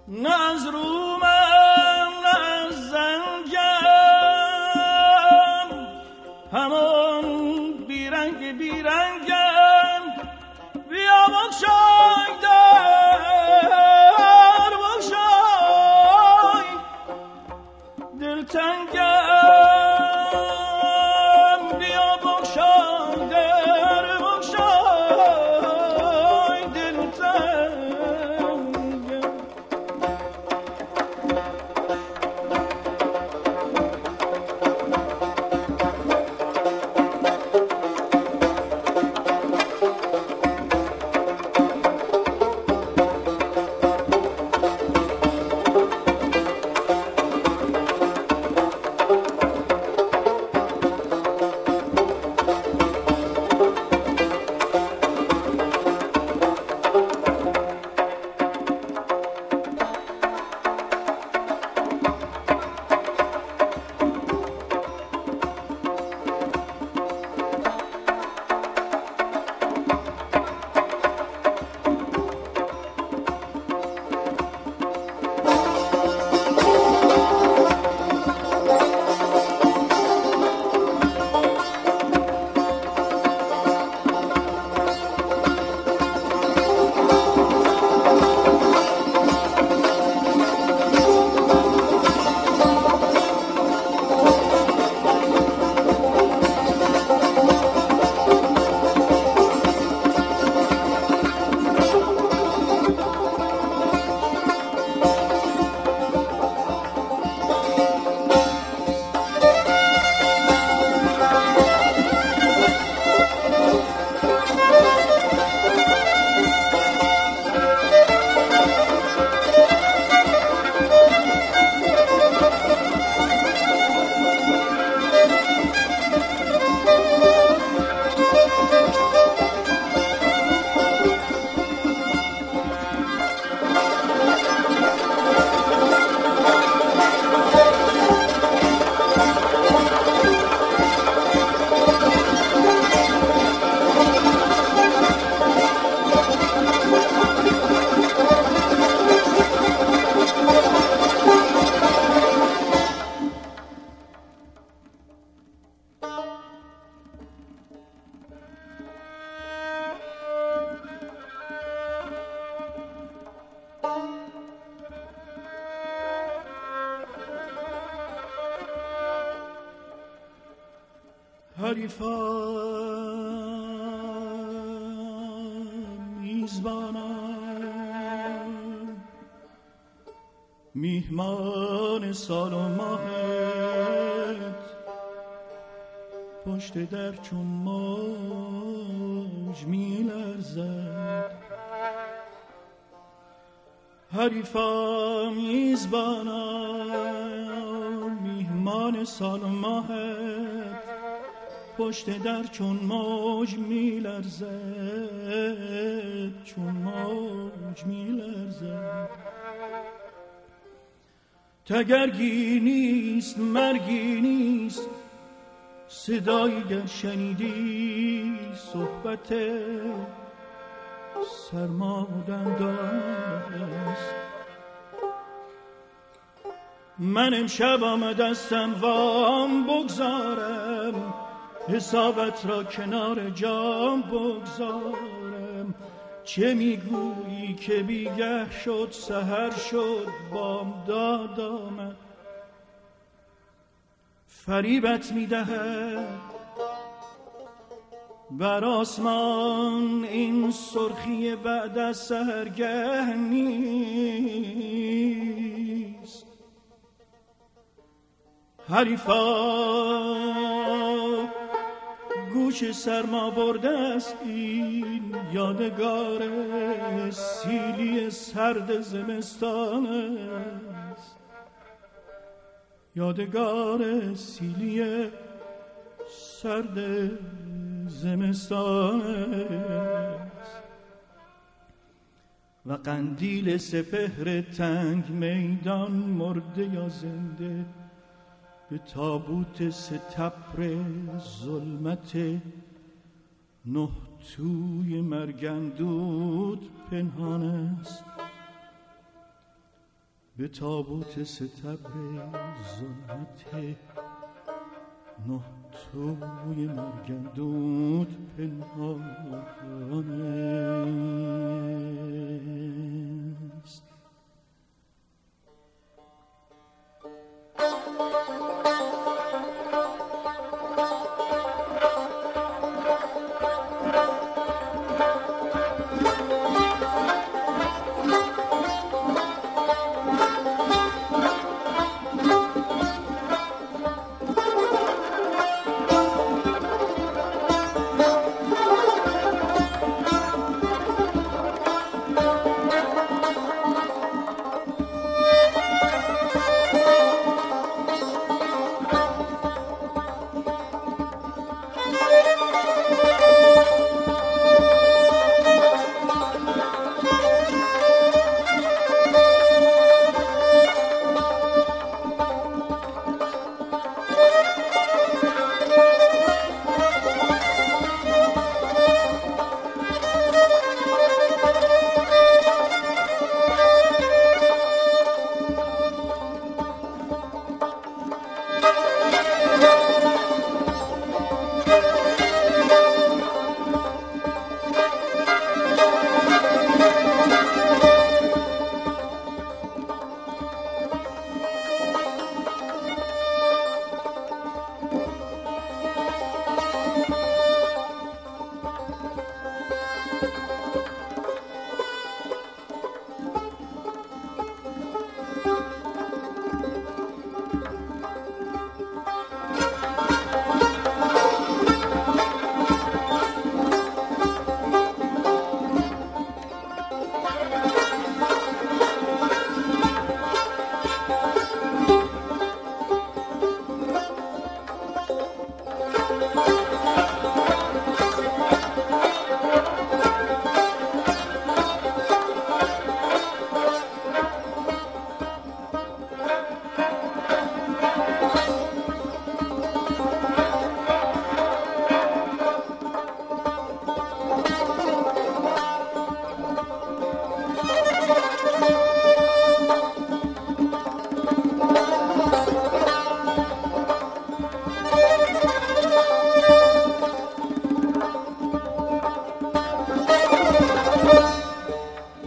نه از رومم نه از زنگم، همون بیرنگ بیرنگم. بیا بگشای در بگشای، دلتنگم. بیا بگشای در بگشای، دلتنگم. حریفان میزبانان، میهمان سال و ماهت، پشت در چون موج میلرزد. حریفان میزبانان، میهمان سال و ماهت، پشت در چون موج میلرزد، چون موج میلرزد. تگرگی نیست مرگی نیست، صدایی گر شنیدی صحبت سرمادندان است. من امشب آمدستم وام بگذارم، حسابت را کنار جام بگذارم. چه میگویی که بیگه شد سحر شد بامداد آمد؟ فریبت میدهد بر آسمان این سرخی بعد از سحرگه نیست. حریفا گوش سرما برده است این یادگار سیلی سرد زمستان است، یادگار سیلی سرد زمستان است. و قندیل سپهر تنگ میدان مرده یا زنده به تابوت ستبر ظلمت نه توی مرگندود پنهان است. به تابوت ستبر ظلمت نه توی مرگندود پنهانه.